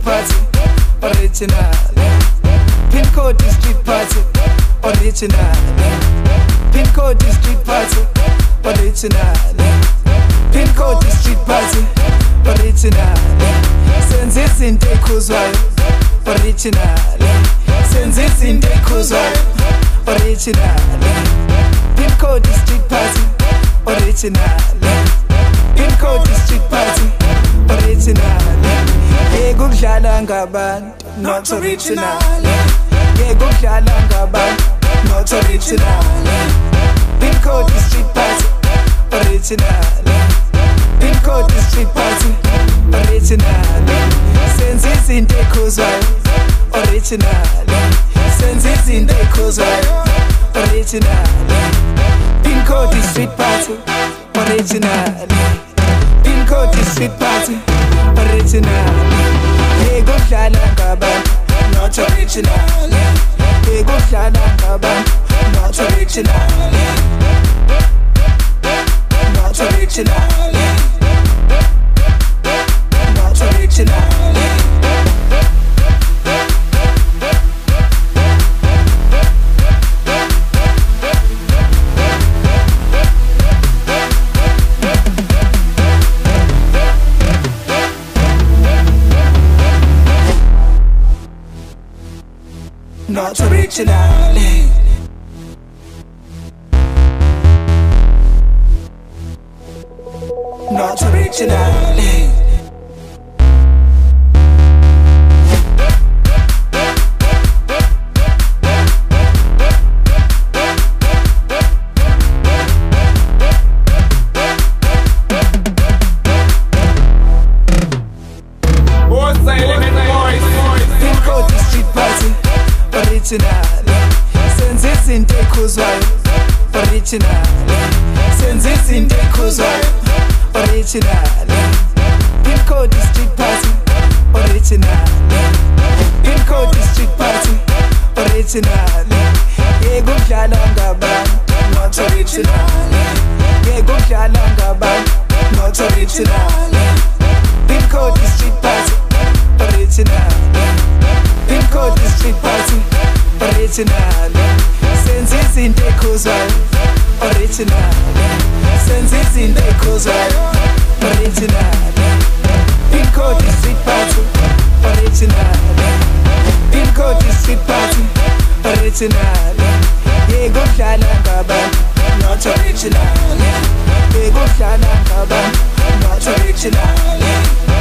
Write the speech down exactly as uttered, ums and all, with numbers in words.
party, original. Pin code is street party, original. Pin code is street party, original. Pin code is street party, original. Senze izinto ekhuzwayo, original. Senze izinto ekhuzwayo, original. Pin code is street party, original. Pin code is street party, original. Yekudlala ngabantu, not original. Yekudlala ngabantu, not original. Pin code is street party, original. Pin code is street party, original. Senze izinto ekhuzwayo, original. Senze izinto ekhuzwayo, original. Pin code is street party, original. Pin code is street party, original. Yekudlala ngabantu, not original. Yekudlala ngabantu, not original. Not original. Not original. Not originally. Not originally. Pin code is street party, original. Senze izinto ekhuzwayo, original. Senze izinto ekhuzwayo, original. Pin code is street party, original. Pin code is street party, original. Yekudlala ngabantu, not original. Yekudlala ngabantu, not original. Pin code is street party, original. Pin code is street party, original. Senze izinto ekhuzwayo, original. Senze izinto ekhuzwayo, original. Pin code is street party, original. Pin code is street party, original. Yekudlala ngabantu, not original. Yekudlala ngabantu, not original.